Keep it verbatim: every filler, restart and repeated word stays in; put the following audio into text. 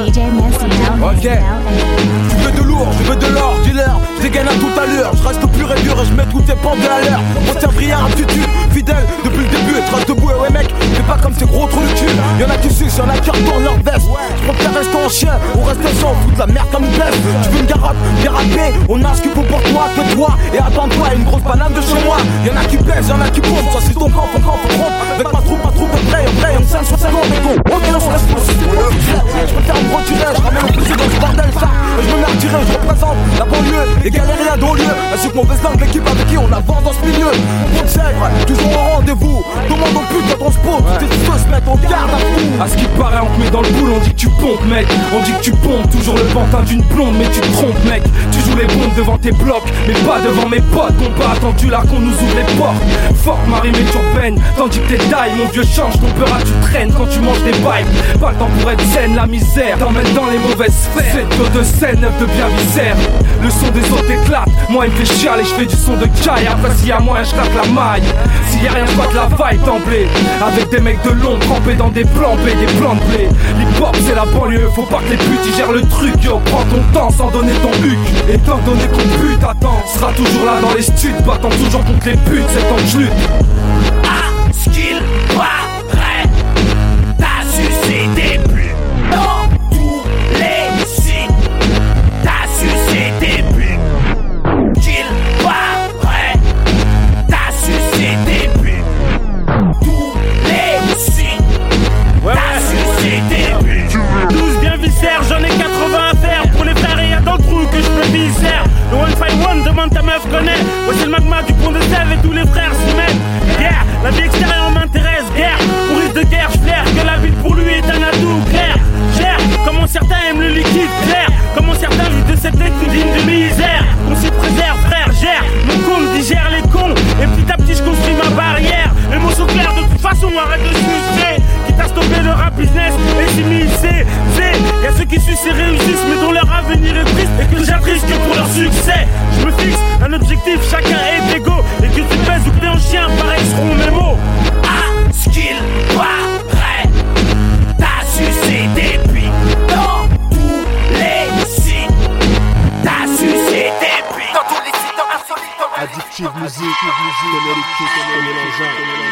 D J Messino. Ok. Tu veux de lourd, je veux de l'or, dealer. Je dégaine à toute allure, je reste pur et dur et je mets toutes tes pentes à l'heure. On tient briller aptitude, fidèle depuis le début et trace debout. Et ouais mec, fais pas comme ces gros trous de cul. Y'en a qui sucent, y'en a qui retournent leur veste. Je préfère rester en chien, on reste sans foutre la merde comme une blesse. Tu veux une garotte, bien rappé, on a ce qu'il faut pour toi, que toi. Et attends-toi, une grosse banane de chez moi. Y'en a qui baissent, y'en a qui pompent. Ça c'est ton camp, ton camp, ton camp. Avec ma troupe, ma troupe de près, en vrai, on scène sur cinquante et go. Ok, on se laisse pousser, je préfère me retirer, je ramène au poussé dans ce bordel ça. Et je me mets à tirer, je représente la banlieue, les galériens d'Aulieu. Ainsi que mon vestin de l'équipe avec qui on avance dans ce milieu. Pour de sèvres, toujours au rendez-vous. Demande au pute quand on se pose, tes cheveux se mettent en garde à fou. À ce qui paraît, on te met dans le boule, on dit que tu pompes mec. On dit que tu pompes, toujours le pantin d'une blonde. Mais tu te trompes mec, tu joues les bombes devant tes blocs, mais pas devant mes potes. Qu'on pas attendu là qu'on nous ouvre les portes. Forte Marie mais tu peine, tandis que t'es taille. Mon vieux change, ton peur à tu traînes quand tu manges des bikes. Pas le temps pour être saine, la misère t'emmène dans les mauvaises sphères. Cette dos de scène, neuf de bien viscère. Le son des autres éclate, moi il me fait chialer, je fais du son de caille. Après s'il y a moyen je claque la maille. S'il y a rien je de la vibe d'emblée. Avec des mecs de long trempés dans des plans B, des plans de blé. L'hip-hop c'est la banlieue, faut pas que les putes y gèrent le truc. Yo, prends ton temps sans donner ton huc. Étant donné qu'on pute, attends, sera toujours là dans les studs, battant toujours contre les putes, c'est temps que je lutte. À ce qu'il paraît, t'as sucé des putes dans tous les signes. T'as sucé des putes. Qu'il paraît, t'as sucé des putes. Tous les signes. Ouais, t'as sucé des putes. douze bien viscères, j'en ai quatre-vingts à faire. Pour les frères, et y'a dans le trou que je peux viscère. Le one five one, demande ta meuf connaît. Ouais, c'est le magma du pont de Sèvres et tous les frères s'y mettent. Guerre, la vie extérieure m'intéresse. Guerre, pour risque de guerre, je flaire que la ville pour lui est un atout clair. Gère, comment certains aiment le liquide clair. Comment certains vivent de cette étude digne de misère. On s'y préserve, frère, gère. Mon compte digère les cons. Et petit à petit, je construis ma barrière. Les mots sont clairs, de toute façon, arrête de sucer. Quitte à stopper le rap business et s'immiscer. Y'a ceux qui sucent et réussissent, mais dont leur avenir est triste et que j'attriste que pour leur succès. Je me fixe un objectif, chacun est égaux. Et que tu pèses ou que t'es en chien, pareil seront mes mots. À ce qu'il paraît, t'as sucé des puits dans tous les signes. T'as sucé des puits dans tous les signes insolites. Addictive musique, musique, connais les coups, connais l'engin.